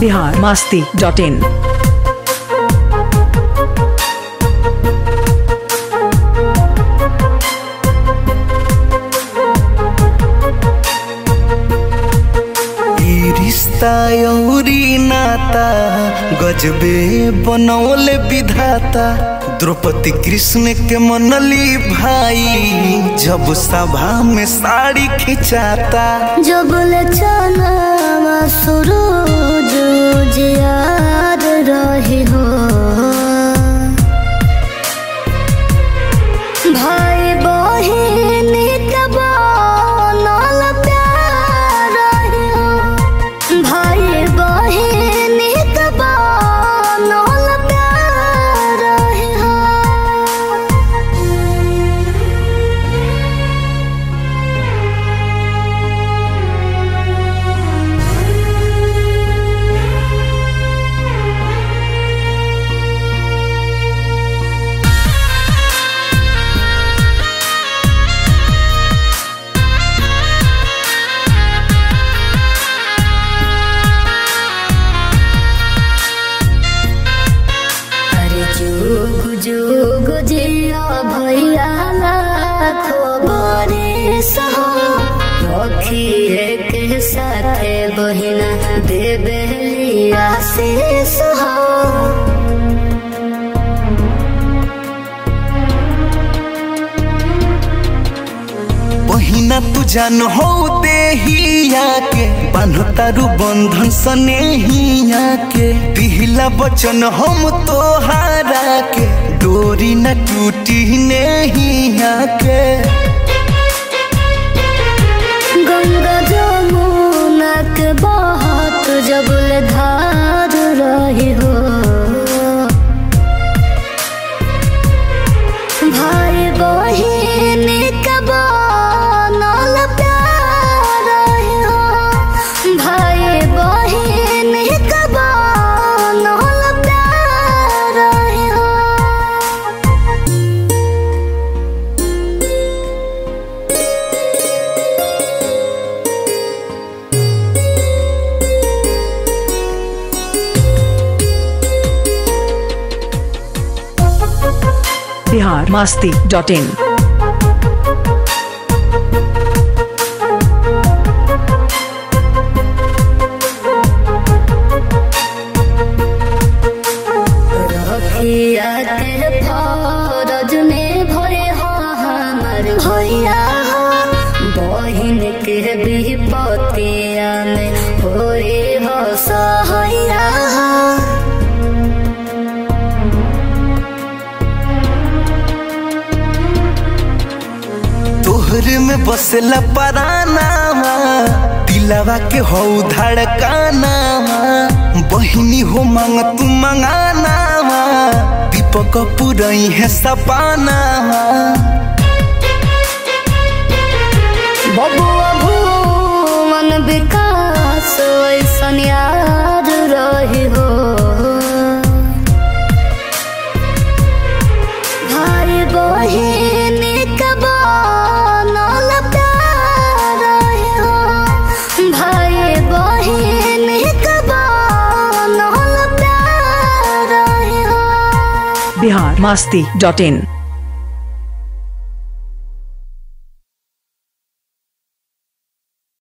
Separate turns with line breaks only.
biharmasti.in।
रिश्ता अउरी नाता गजबे बनौले विधाता। द्रौपदी कृष्ण के मनली भाई जब सभा में साड़ी खिंचाता।
जब ले चला सूरज जियार रही हो भाई बहिन के बनल प्यार रही हो। भाई बहिन के बनल प्यार रही हो। जुग जिया भैया लाखो बरिस हो रखिए के साथे बहिना देबे आशीष हो।
बहिना तू जान हो देहिया के बान्हो तारू बंधन सनेहिया के। दिहला बचन हम तोहारा के डोरी न टूटी नेहिया के।
गंगा जमुना के बहत जब ले धार रही हो भाई बहिन के बनल प्यार रही हो। भाई बहिन के बनल प्यार रही हो।
biharmasti.in।
रखिया के फरज में भरे हो हमर भैया हो। बहिन के विपतिया में होए हो सहैया हो।
तोहरे में बसेला पराना दिलवा के हो धड़काना। बहिनी हो मांग तू मंगाना दीपक पुरई है सपाना।
बबुआ भूमन विकास ऐसन याद रही हो भाई बहिन के बनल प्यार रही हो। भाई बहिन के बनल प्यार रही हो।
biharmasti.in।